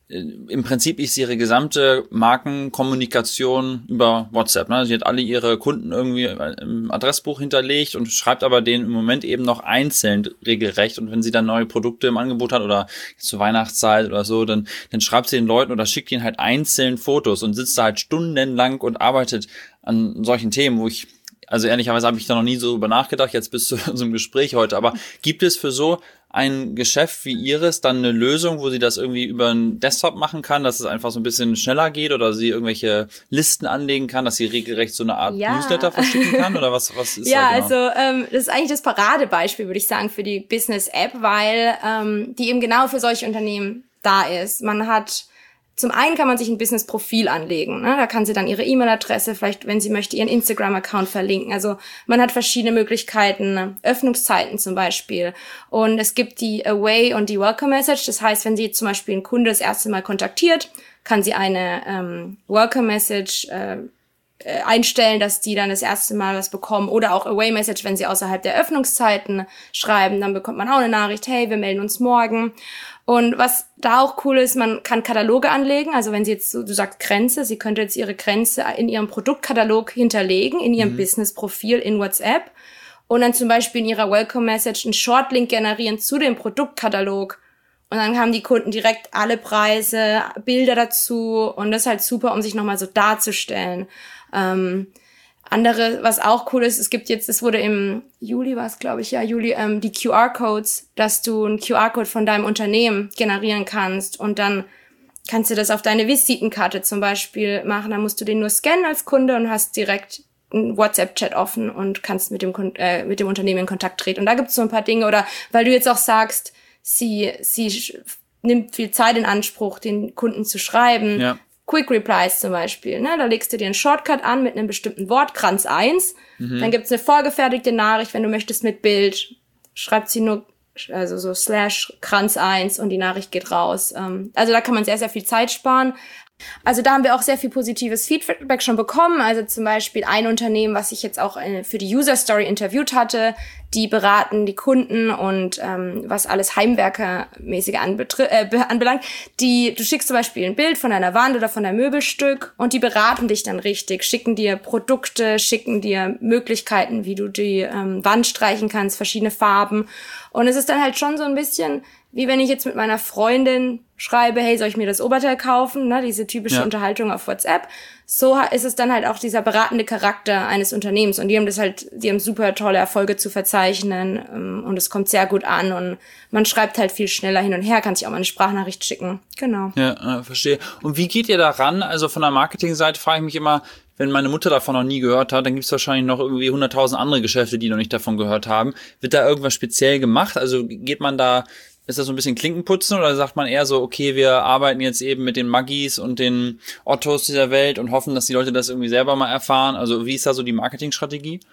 S1: im Prinzip ist ihre gesamte Markenkommunikation über WhatsApp. Ne? Sie hat alle ihre Kunden irgendwie im Adressbuch hinterlegt und schreibt aber denen im Moment eben noch einzeln regelrecht. Und wenn sie dann neue Produkte im Angebot hat oder zur Weihnachtszeit oder so, dann, dann schreibt sie den Leuten oder schickt ihnen halt einzeln Fotos und sitzt da halt stundenlang und arbeitet an solchen Themen, wo ich, also ehrlicherweise habe ich da noch nie so drüber nachgedacht, jetzt bis zu unserem Gespräch heute. Aber gibt es für so ein Geschäft wie Ihres dann eine Lösung, wo sie das irgendwie über einen Desktop machen kann, dass es einfach so ein bisschen schneller geht oder sie irgendwelche Listen anlegen kann, dass sie regelrecht so eine Art ja. Newsletter verschicken kann oder was, was ist
S2: ja,
S1: da genau?
S2: Ja, also ähm, das ist eigentlich das Paradebeispiel, würde ich sagen, für die Business-App, weil ähm, die eben genau für solche Unternehmen da ist. Man hat Zum einen kann man sich ein Business-Profil anlegen. Ne? Da kann sie dann ihre E-Mail-Adresse, vielleicht, wenn sie möchte, ihren Instagram-Account verlinken. Also man hat verschiedene Möglichkeiten, Öffnungszeiten zum Beispiel. Und es gibt die Away und die Welcome-Message. Das heißt, wenn sie zum Beispiel einen Kunde das erste Mal kontaktiert, kann sie eine ähm, Welcome-Message äh, einstellen, dass die dann das erste Mal was bekommen. Oder auch Away-Message, wenn sie außerhalb der Öffnungszeiten schreiben, dann bekommt man auch eine Nachricht, hey, wir melden uns morgen. Und was da auch cool ist, man kann Kataloge anlegen. Also wenn sie jetzt, du sagst Grenze, sie könnte jetzt ihre Grenze in ihrem Produktkatalog hinterlegen, in ihrem mhm. Business-Profil in WhatsApp und dann zum Beispiel in ihrer Welcome-Message einen Shortlink generieren zu dem Produktkatalog. Und dann haben die Kunden direkt alle Preise, Bilder dazu und das ist halt super, um sich nochmal so darzustellen. Ähm, Andere, was auch cool ist, es gibt jetzt, es wurde im Juli, war es glaube ich, ja, Juli, ähm, die Q R-Codes, dass du einen Q R-Code von deinem Unternehmen generieren kannst und dann kannst du das auf deine Visitenkarte zum Beispiel machen. Dann musst du den nur scannen als Kunde und hast direkt einen WhatsApp-Chat offen und kannst mit dem äh, mit dem Unternehmen in Kontakt treten. Und da gibt's so ein paar Dinge, oder weil du jetzt auch sagst, sie sie nimmt viel Zeit in Anspruch, den Kunden zu schreiben. Ja. Quick Replies zum Beispiel, ne? Da legst du dir einen Shortcut an mit einem bestimmten Wort, Kranz eins. Mhm. Dann gibt's eine vorgefertigte Nachricht, wenn du möchtest, mit Bild. Schreibt sie nur, also so slash Kranz eins und die Nachricht geht raus. Also da kann man sehr, sehr viel Zeit sparen. Also da haben wir auch sehr viel positives Feedback schon bekommen. Also zum Beispiel ein Unternehmen, was ich jetzt auch für die User Story interviewt hatte, die beraten die Kunden und ähm, was alles Heimwerkermäßige anbetri- äh, anbelangt. Die, du schickst zum Beispiel ein Bild von einer Wand oder von einem Möbelstück und die beraten dich dann richtig, schicken dir Produkte, schicken dir Möglichkeiten, wie du die ähm, Wand streichen kannst, verschiedene Farben. Und es ist dann halt schon so ein bisschen, wie wenn ich jetzt mit meiner Freundin schreibe, hey, soll ich mir das Oberteil kaufen? Ne, diese typische ja. Unterhaltung auf WhatsApp. So ist es dann halt auch dieser beratende Charakter eines Unternehmens. Und die haben das halt, die haben super tolle Erfolge zu verzeichnen. Und es kommt sehr gut an. Und man schreibt halt viel schneller hin und her, kann sich auch mal eine Sprachnachricht schicken. Genau.
S1: Ja, äh, verstehe. Und wie geht ihr da ran? Also von der Marketingseite frage ich mich immer, wenn meine Mutter davon noch nie gehört hat, dann gibt es wahrscheinlich noch irgendwie hunderttausend andere Geschäfte, die noch nicht davon gehört haben. Wird da irgendwas speziell gemacht? Also geht man da, ist das so ein bisschen Klinkenputzen oder sagt man eher so, okay, wir arbeiten jetzt eben mit den Maggis und den Ottos dieser Welt und hoffen, dass die Leute das irgendwie selber mal erfahren? Also wie ist da so die Marketingstrategie?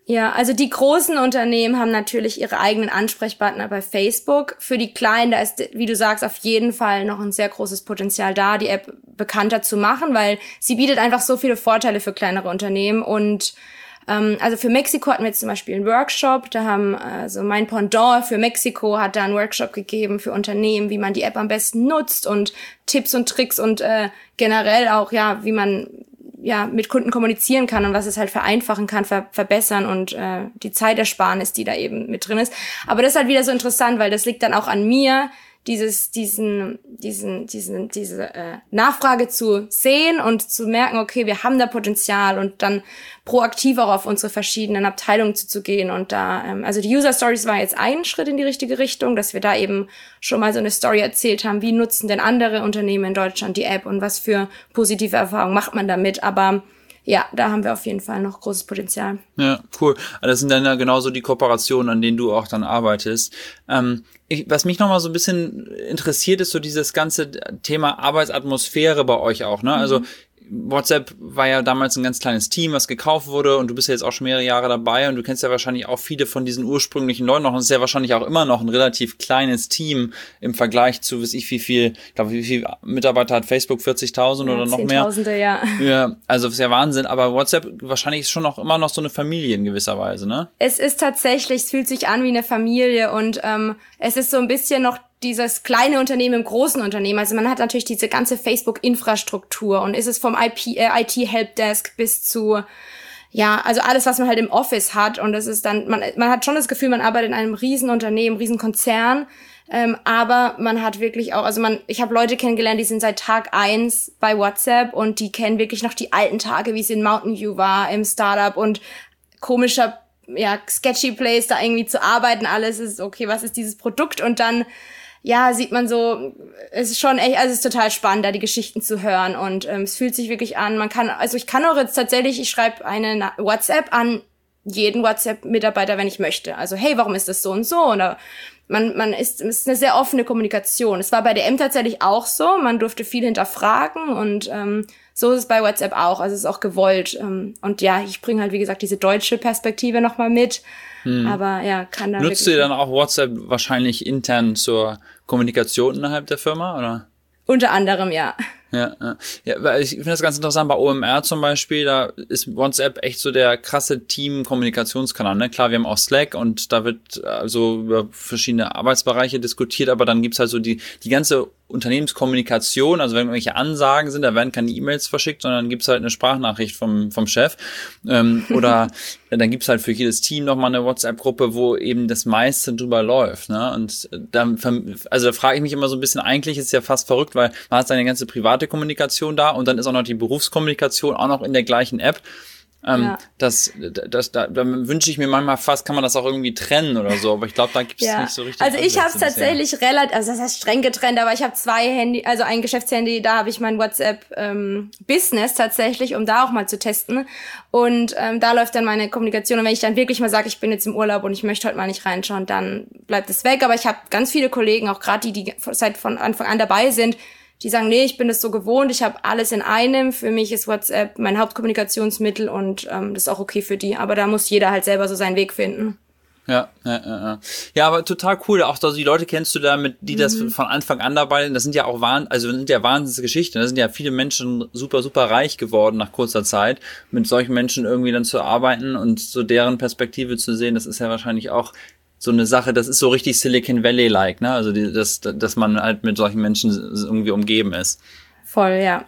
S2: Ja, also die großen Unternehmen haben natürlich ihre eigenen Ansprechpartner bei Facebook. Für die Kleinen, da ist, wie du sagst, auf jeden Fall noch ein sehr großes Potenzial da, die App bekannter zu machen, weil sie bietet einfach so viele Vorteile für kleinere Unternehmen. Und ähm, also für Mexiko hatten wir jetzt zum Beispiel einen Workshop. Da haben also mein Pendant für Mexiko hat da einen Workshop gegeben für Unternehmen, wie man die App am besten nutzt und Tipps und Tricks und äh, generell auch, ja, wie man ja mit Kunden kommunizieren kann und was es halt vereinfachen kann, ver- verbessern und äh, die Zeitersparnis, die da eben mit drin ist. Aber das ist halt wieder so interessant, weil das liegt dann auch an mir, dieses diesen diesen diesen diese äh, Nachfrage zu sehen und zu merken, okay, wir haben da Potenzial und dann proaktiv auch auf unsere verschiedenen Abteilungen zuzugehen und da ähm, also die User Stories war jetzt ein Schritt in die richtige Richtung, dass wir da eben schon mal so eine Story erzählt haben, wie nutzen denn andere Unternehmen in Deutschland die App und was für positive Erfahrungen macht man damit, aber ja, da haben wir auf jeden Fall noch großes Potenzial.
S1: Ja, cool. Das sind dann ja genauso die Kooperationen, an denen du auch dann arbeitest. Ähm, ich, was mich nochmal so ein bisschen interessiert, ist so dieses ganze Thema Arbeitsatmosphäre bei euch auch, ne? Mhm. Also WhatsApp war ja damals ein ganz kleines Team, was gekauft wurde und du bist ja jetzt auch schon mehrere Jahre dabei und du kennst ja wahrscheinlich auch viele von diesen ursprünglichen Leuten noch und es ist ja wahrscheinlich auch immer noch ein relativ kleines Team im Vergleich zu, weiß ich wie viel, ich glaube, wie viele Mitarbeiter hat Facebook, vierzigtausend ja, oder noch mehr?
S2: Zehntausende, ja.
S1: Ja, also das ist ja Wahnsinn, aber WhatsApp wahrscheinlich ist schon auch immer noch so eine Familie in gewisser Weise, ne?
S2: Es ist tatsächlich, es fühlt sich an wie eine Familie und ähm, es ist so ein bisschen noch dieses kleine Unternehmen im großen Unternehmen. Also man hat natürlich diese ganze Facebook-Infrastruktur und ist es vom I P, äh, I T-Helpdesk bis zu, ja, also alles, was man halt im Office hat. Und das ist dann, man, man hat schon das Gefühl, man arbeitet in einem Riesenunternehmen, Riesenkonzern. Ähm, aber man hat wirklich auch, also man, ich habe Leute kennengelernt, die sind seit Tag eins bei WhatsApp und die kennen wirklich noch die alten Tage, wie es in Mountain View war, im Startup und komischer, ja, sketchy Place, da irgendwie zu arbeiten. Alles ist, okay, was ist dieses Produkt? Und dann ja, sieht man so, es ist schon echt, also es ist total spannend, da die Geschichten zu hören und ähm, es fühlt sich wirklich an, man kann, also ich kann auch jetzt tatsächlich, ich schreibe eine Na- WhatsApp an jeden WhatsApp-Mitarbeiter, wenn ich möchte. Also hey, warum ist das so und so? Oder man, man ist, es ist eine sehr offene Kommunikation. Es war bei der M tatsächlich auch so, man durfte viel hinterfragen und ähm, so ist es bei WhatsApp auch, also es ist auch gewollt. Ähm, und ja, ich bringe halt, wie gesagt, diese deutsche Perspektive nochmal mit. Hm. Aber ja, kann da
S1: Nutzt ihr dann auch WhatsApp wahrscheinlich intern zur Kommunikation innerhalb der Firma, oder?
S2: Unter anderem, ja.
S1: Ja, ja. Ja, weil ich finde das ganz interessant, bei O M R zum Beispiel, da ist WhatsApp echt so der krasse Team-Kommunikationskanal, ne? Klar, wir haben auch Slack und da wird also über verschiedene Arbeitsbereiche diskutiert, aber dann gibt's halt so die, die ganze Unternehmenskommunikation, also wenn irgendwelche Ansagen sind, da werden keine E-Mails verschickt, sondern gibt's halt eine Sprachnachricht vom vom Chef. Ähm, oder dann gibt's halt für jedes Team nochmal eine WhatsApp-Gruppe, wo eben das meiste drüber läuft. Ne? Und dann, also da frage ich mich immer so ein bisschen, eigentlich ist es ja fast verrückt, weil man hat seine ganze private Kommunikation da und dann ist auch noch die Berufskommunikation auch noch in der gleichen App. Ähm, ja. das, das, da, da wünsche ich mir manchmal fast, kann man das auch irgendwie trennen oder so, aber ich glaube, da gibt es ja. nicht so richtig.
S2: Also ich habe es tatsächlich relativ, also das heißt streng getrennt, aber ich habe zwei Handy, also ein Geschäftshandy, da habe ich mein WhatsApp ähm, Business tatsächlich, um da auch mal zu testen und ähm, da läuft dann meine Kommunikation und wenn ich dann wirklich mal sage, ich bin jetzt im Urlaub und ich möchte heute mal nicht reinschauen, dann bleibt es weg, aber ich habe ganz viele Kollegen, auch gerade die, die seit von Anfang an dabei sind, die sagen, nee, ich bin das so gewohnt, ich habe alles in einem, für mich ist WhatsApp mein Hauptkommunikationsmittel und ähm, das ist auch okay für die, aber da muss jeder halt selber so seinen Weg finden.
S1: Ja, ja, ja. Ja, aber total cool, auch also die Leute kennst du da, mit die das mhm. von Anfang an dabei sind, das sind ja auch Wahn, also sind ja Wahnsinnsgeschichten, da sind ja viele Menschen super, super reich geworden nach kurzer Zeit, mit solchen Menschen irgendwie dann zu arbeiten und so deren Perspektive zu sehen, das ist ja wahrscheinlich auch so eine Sache, das ist so richtig Silicon Valley-like, ne? Also die, das, dass man halt mit solchen Menschen irgendwie umgeben ist.
S2: Voll, ja.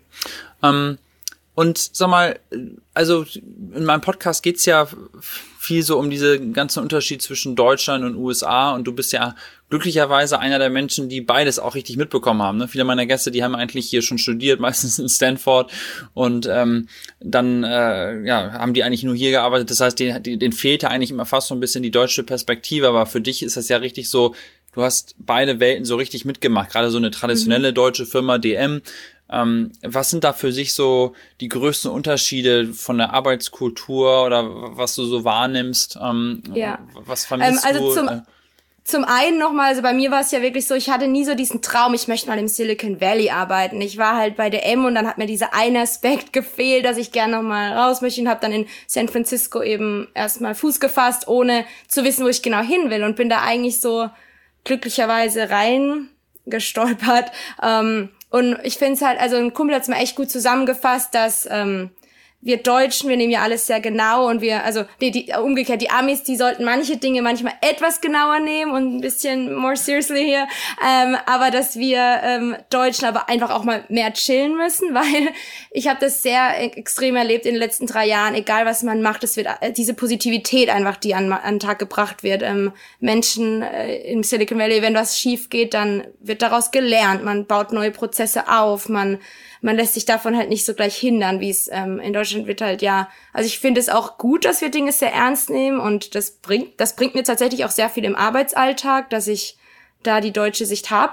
S1: Ähm, und sag mal, also in meinem Podcast geht's ja viel so um diesen ganzen Unterschied zwischen Deutschland und U S A und du bist ja glücklicherweise einer der Menschen, die beides auch richtig mitbekommen haben. Ne? Viele meiner Gäste, die haben eigentlich hier schon studiert, meistens in Stanford und ähm, dann äh, ja haben die eigentlich nur hier gearbeitet. Das heißt, denen, denen fehlte eigentlich immer fast so ein bisschen die deutsche Perspektive, aber für dich ist das ja richtig so, du hast beide Welten so richtig mitgemacht, gerade so eine traditionelle mhm. deutsche Firma D M. Ähm, was sind da für sich so die größten Unterschiede von der Arbeitskultur oder was du so wahrnimmst? Ähm,
S2: ja.
S1: Was vermisst
S2: ähm, also
S1: du?
S2: Zum
S1: äh,
S2: zum einen nochmal, also bei mir war es ja wirklich so, ich hatte nie so diesen Traum, ich möchte mal im Silicon Valley arbeiten. Ich war halt bei der M und dann hat mir dieser eine Aspekt gefehlt, dass ich gerne nochmal raus möchte und habe dann in San Francisco eben erstmal Fuß gefasst, ohne zu wissen, wo ich genau hin will und bin da eigentlich so glücklicherweise reingestolpert. Ähm, und ich finde es halt, also ein Kumpel hat es mir echt gut zusammengefasst, dass ähm, wir Deutschen, wir nehmen ja alles sehr genau und wir, also die, die, umgekehrt, die Amis, die sollten manche Dinge manchmal etwas genauer nehmen und ein bisschen more seriously hier, ähm, aber dass wir ähm, Deutschen aber einfach auch mal mehr chillen müssen, weil ich habe das sehr extrem erlebt in den letzten drei Jahren, egal was man macht, es wird äh, diese Positivität einfach, die an, an den Tag gebracht wird. Ähm, Menschen äh, im Silicon Valley, wenn was schief geht, dann wird daraus gelernt, man baut neue Prozesse auf, man man lässt sich davon halt nicht so gleich hindern, wie es ähm, in Deutschland wird halt, ja, also ich finde es auch gut, dass wir Dinge sehr ernst nehmen und das bringt, das bringt mir tatsächlich auch sehr viel im Arbeitsalltag, dass ich da die deutsche Sicht habe,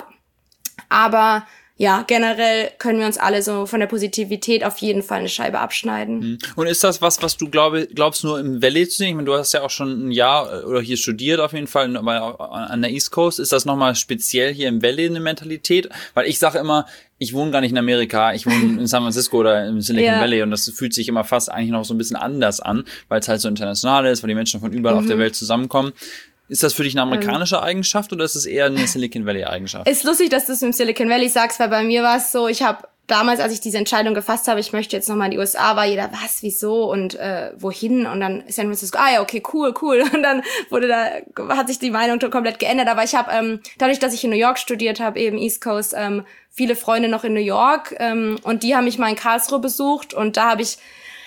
S2: aber ja, generell können wir uns alle so von der Positivität auf jeden Fall eine Scheibe abschneiden.
S1: Und ist das was, was du glaube, glaubst, nur im Valley zu sehen? Ich meine, du hast ja auch schon ein Jahr oder hier studiert auf jeden Fall, aber an der East Coast. Ist das nochmal speziell hier im Valley eine Mentalität? Weil ich sage immer, ich wohne gar nicht in Amerika, ich wohne in San Francisco oder im Silicon ja. Valley und das fühlt sich immer fast eigentlich noch so ein bisschen anders an, weil es halt so international ist, weil die Menschen von überall mhm. auf der Welt zusammenkommen. Ist das für dich eine amerikanische ähm, Eigenschaft oder ist es eher eine Silicon Valley Eigenschaft?
S2: Ist lustig, dass du es im Silicon Valley sagst, weil bei mir war es so, ich habe damals, als ich diese Entscheidung gefasst habe, ich möchte jetzt nochmal in die U S A, war jeder, was, wieso und äh, wohin? Und dann San Francisco, ah ja, okay, cool, cool. Und dann wurde da, hat sich die Meinung komplett geändert. Aber ich habe, ähm, dadurch, dass ich in New York studiert habe, eben East Coast, ähm, viele Freunde noch in New York ähm, und die haben mich mal in Karlsruhe besucht und da habe ich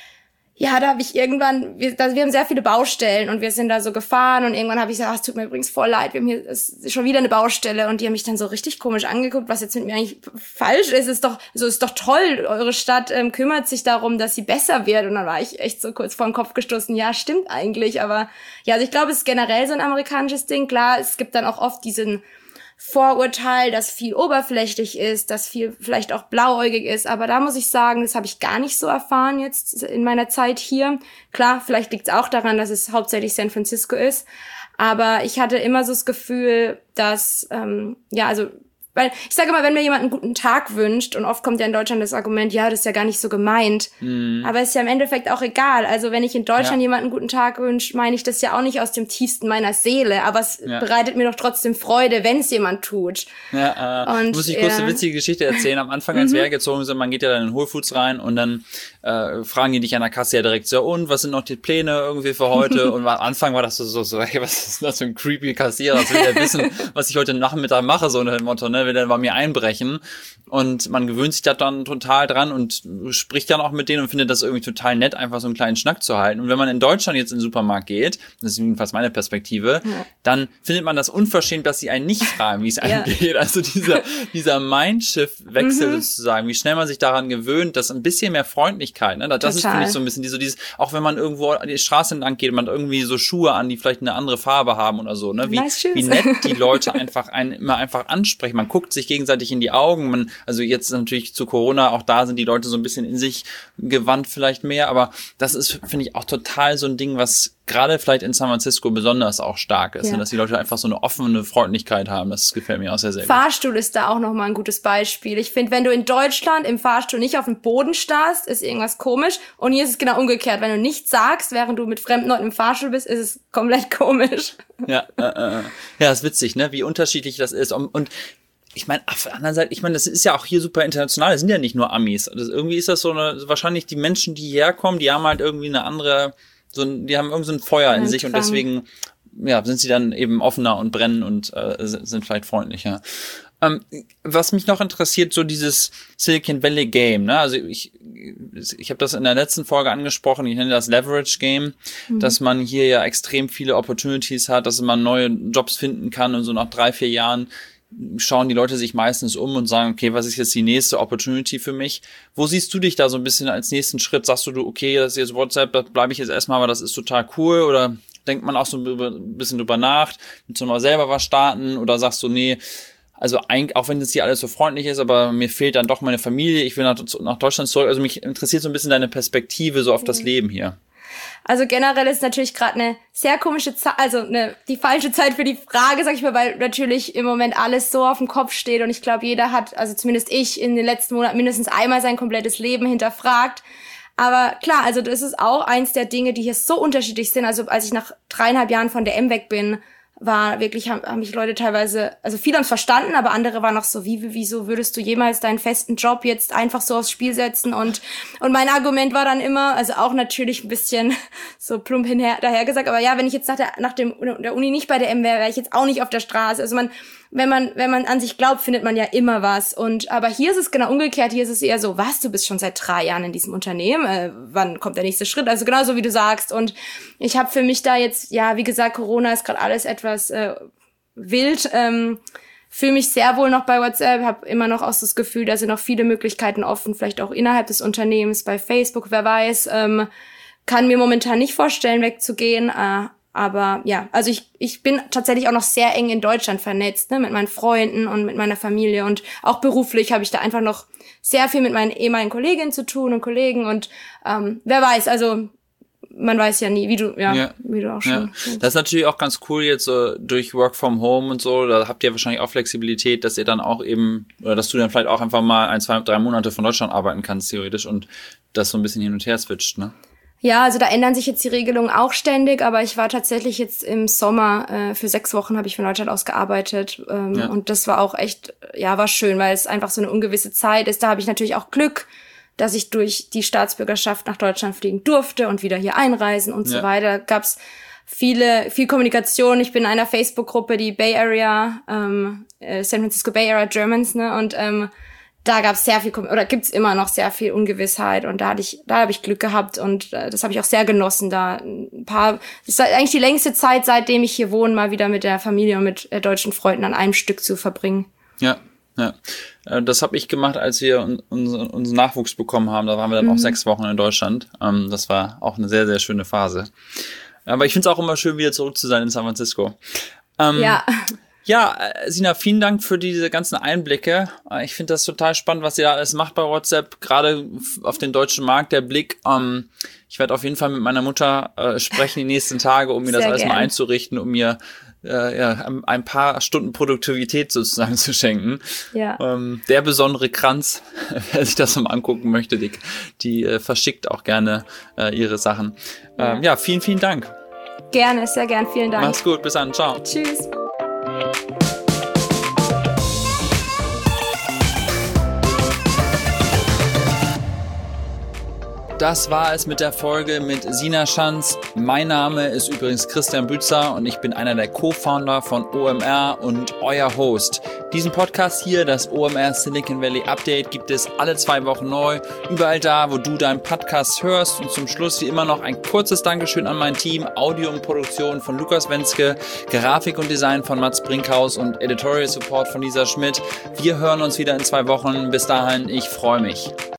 S2: Ja, da habe ich irgendwann, wir, da, wir haben sehr viele Baustellen und wir sind da so gefahren und irgendwann habe ich gesagt, ach, es tut mir übrigens voll leid, wir haben hier ist schon wieder eine Baustelle und die haben mich dann so richtig komisch angeguckt, was jetzt mit mir eigentlich falsch ist. Es ist doch, so ist doch toll, eure Stadt ähm, kümmert sich darum, dass sie besser wird und dann war ich echt so kurz vor den Kopf gestoßen. Ja, stimmt eigentlich, aber ja, also ich glaube, es ist generell so ein amerikanisches Ding. Klar, es gibt dann auch oft diesen Vorurteil, dass viel oberflächlich ist, dass viel vielleicht auch blauäugig ist, aber da muss ich sagen, das habe ich gar nicht so erfahren jetzt in meiner Zeit hier. Klar, vielleicht liegt es auch daran, dass es hauptsächlich San Francisco ist, aber ich hatte immer so das Gefühl, dass, ähm, ja, also weil ich sage immer, wenn mir jemand einen guten Tag wünscht, und oft kommt ja in Deutschland das Argument, ja, das ist ja gar nicht so gemeint, mm. aber ist ja im Endeffekt auch egal. Also wenn ich in Deutschland ja. jemanden einen guten Tag wünsche, meine ich das ja auch nicht aus dem tiefsten meiner Seele, aber es ja. bereitet mir doch trotzdem Freude, wenn es jemand tut.
S1: Ja, äh, und, muss ich kurz äh, eine witzige Geschichte erzählen. Am Anfang, als wir hergezogen sind, man geht ja dann in Whole Foods rein und dann äh, fragen die dich an der Kasse ja direkt so, und was sind noch die Pläne irgendwie für heute? Und am Anfang war das so, so, so hey, was ist das für ein creepy Kassierer? Was will der wissen, was ich heute Nachmittag mache? So unter dem Motto, ne, will der bei mir einbrechen? Und man gewöhnt sich da dann total dran und spricht dann auch mit denen und findet das irgendwie total nett, einfach so einen kleinen Schnack zu halten. Und wenn man in Deutschland jetzt in den Supermarkt geht, das ist jedenfalls meine Perspektive, ja. dann findet man das unverschämt, dass sie einen nicht fragen, wie es einem ja. geht. Also dieser, dieser Mindshift-Wechsel mhm. sozusagen, wie schnell man sich daran gewöhnt, dass ein bisschen mehr Freundlichkeit, ne? Das total. Ist, finde ich, so ein bisschen, die, so dieses, auch wenn man irgendwo die Straße entlang geht und man hat irgendwie so Schuhe an, die vielleicht eine andere Farbe haben oder so, ne? Wie, nice wie nett die Leute einfach einen immer einfach ansprechen. Man guckt sich gegenseitig in die Augen, man, also jetzt natürlich zu Corona, auch da sind die Leute so ein bisschen in sich gewandt vielleicht mehr, aber das ist, finde ich, auch total so ein Ding, was gerade vielleicht in San Francisco besonders auch stark ist, ja. ne? Dass die Leute einfach so eine offene Freundlichkeit haben, das gefällt mir auch sehr, sehr gut.
S2: Fahrstuhl ist da auch nochmal ein gutes Beispiel. Ich finde, wenn du in Deutschland im Fahrstuhl nicht auf dem Boden starrst, ist irgendwas komisch und hier ist es genau umgekehrt. Wenn du nichts sagst, während du mit fremden Leuten im Fahrstuhl bist, ist es komplett komisch.
S1: Ja, äh, äh. ja, ist witzig, ne? Wie unterschiedlich das ist und, und ich meine, auf der anderen Seite, ich meine, das ist ja auch hier super international, das sind ja nicht nur Amis. Das, irgendwie ist das so eine, wahrscheinlich die Menschen, die hierher kommen, die haben halt irgendwie eine andere, so ein, die haben irgendwie so ein Feuer in sich und deswegen, ja, sind sie dann eben offener und brennen und äh, sind vielleicht freundlicher. Ähm, was mich noch interessiert, so dieses Silicon Valley Game, ne? Also ich, ich habe das in der letzten Folge angesprochen, ich nenne das Leverage Game, mhm. dass man hier ja extrem viele Opportunities hat, dass man neue Jobs finden kann und so nach drei, vier Jahren schauen die Leute sich meistens um und sagen, okay, was ist jetzt die nächste Opportunity für mich? Wo siehst du dich da so ein bisschen als nächsten Schritt? Sagst du, okay, das ist jetzt WhatsApp, da bleibe ich jetzt erstmal, aber das ist total cool? Oder denkt man auch so ein bisschen drüber nach, willst du mal selber was starten? Oder sagst du, nee, also eigentlich, auch wenn das hier alles so freundlich ist, aber mir fehlt dann doch meine Familie, ich will nach, nach Deutschland zurück. Also mich interessiert so ein bisschen deine Perspektive so auf das Leben hier.
S2: Also generell ist natürlich gerade eine sehr komische Zeit, also eine, die falsche Zeit für die Frage, sag ich mal, weil natürlich im Moment alles so auf dem Kopf steht und ich glaube, jeder hat, also zumindest ich, in den letzten Monaten mindestens einmal sein komplettes Leben hinterfragt. Aber klar, also das ist auch eins der Dinge, die hier so unterschiedlich sind. Also als ich nach dreieinhalb Jahren von der M weg bin, war wirklich, haben, haben mich Leute teilweise, also viele haben es verstanden, aber andere waren noch so, wie, wieso würdest du jemals deinen festen Job jetzt einfach so aufs Spiel setzen? Und und mein Argument war dann immer, also auch natürlich ein bisschen so plump hinher, daher gesagt, aber ja, wenn ich jetzt nach der, nach dem, der Uni nicht bei der M wäre, wäre ich jetzt auch nicht auf der Straße. Also man, wenn man, wenn man an sich glaubt, findet man ja immer was. Und, aber hier ist es genau umgekehrt. Hier ist es eher so, was, du bist schon seit drei Jahren in diesem Unternehmen. Äh, wann kommt der nächste Schritt? Also genauso wie du sagst. Und ich habe für mich da jetzt, ja, wie gesagt, Corona ist gerade alles etwas äh, wild. Ähm, fühle mich sehr wohl noch bei WhatsApp, habe immer noch auch so das Gefühl, da sind noch viele Möglichkeiten offen, vielleicht auch innerhalb des Unternehmens, bei Facebook, wer weiß. Ähm, kann mir momentan nicht vorstellen, wegzugehen. Äh, Aber ja, also ich ich bin tatsächlich auch noch sehr eng in Deutschland vernetzt, ne, mit meinen Freunden und mit meiner Familie und auch beruflich habe ich da einfach noch sehr viel mit meinen ehemaligen Kolleginnen zu tun und Kollegen und ähm, wer weiß, also man weiß ja nie, wie du ja, ja. wie du auch schon.
S1: Ja. Das ist natürlich auch ganz cool jetzt so durch Work from Home und so, da habt ihr wahrscheinlich auch Flexibilität, dass ihr dann auch eben, oder dass du dann vielleicht auch einfach mal ein, zwei, drei Monate von Deutschland arbeiten kannst theoretisch und das so ein bisschen hin und her switcht, ne?
S2: Ja, also da ändern sich jetzt die Regelungen auch ständig, aber ich war tatsächlich jetzt im Sommer, äh, für sechs Wochen habe ich von Deutschland aus gearbeitet ähm, ja. und das war auch echt, ja, war schön, weil es einfach so eine ungewisse Zeit ist. Da habe ich natürlich auch Glück, dass ich durch die Staatsbürgerschaft nach Deutschland fliegen durfte und wieder hier einreisen und ja. so weiter. Gab's viele, viel Kommunikation. Ich bin in einer Facebook-Gruppe, die Bay Area, ähm, äh, San Francisco Bay Area Germans, ne, und ähm, da gab es sehr viel, oder gibt's immer noch sehr viel Ungewissheit und da hatte ich, da habe ich Glück gehabt und äh, das habe ich auch sehr genossen, da ein paar, das ist eigentlich die längste Zeit, seitdem ich hier wohne, mal wieder mit der Familie und mit äh, deutschen Freunden an einem Stück zu verbringen.
S1: Ja, ja. Äh, das habe ich gemacht, als wir un- unseren, unseren Nachwuchs bekommen haben, da waren wir dann mhm. auch sechs Wochen in Deutschland. Ähm, das war auch eine sehr, sehr schöne Phase. Aber ich finde es auch immer schön, wieder zurück zu sein in San Francisco. Ähm,
S2: ja.
S1: Ja, Sina, vielen Dank für diese ganzen Einblicke. Ich finde das total spannend, was ihr da alles macht bei WhatsApp, gerade auf den deutschen Markt, der Blick. Ähm, ich werde auf jeden Fall mit meiner Mutter äh, sprechen die nächsten Tage, um mir Sehr das alles gern. mal einzurichten, um mir äh, ja, ein paar Stunden Produktivität sozusagen zu schenken.
S2: Ja.
S1: Ähm, der besondere Kranz, wer sich das mal angucken möchte, die, die äh, verschickt auch gerne äh, ihre Sachen. Ähm, ja. ja, vielen, vielen Dank.
S2: Gerne, sehr gern, vielen Dank.
S1: Mach's gut, bis dann, ciao.
S2: Tschüss.
S1: Das war es mit der Folge mit Sina Schanz. Mein Name ist übrigens Christian Bützer und ich bin einer der Co-Founder von O M R und euer Host. Diesen Podcast hier, das O M R Silicon Valley Update, gibt es alle zwei Wochen neu. Überall da, wo du deinen Podcast hörst. Und zum Schluss wie immer noch ein kurzes Dankeschön an mein Team. Audio und Produktion von Lukas Wenske, Grafik und Design von Mats Brinkhaus und Editorial Support von Lisa Schmidt. Wir hören uns wieder in zwei Wochen. Bis dahin, ich freue mich.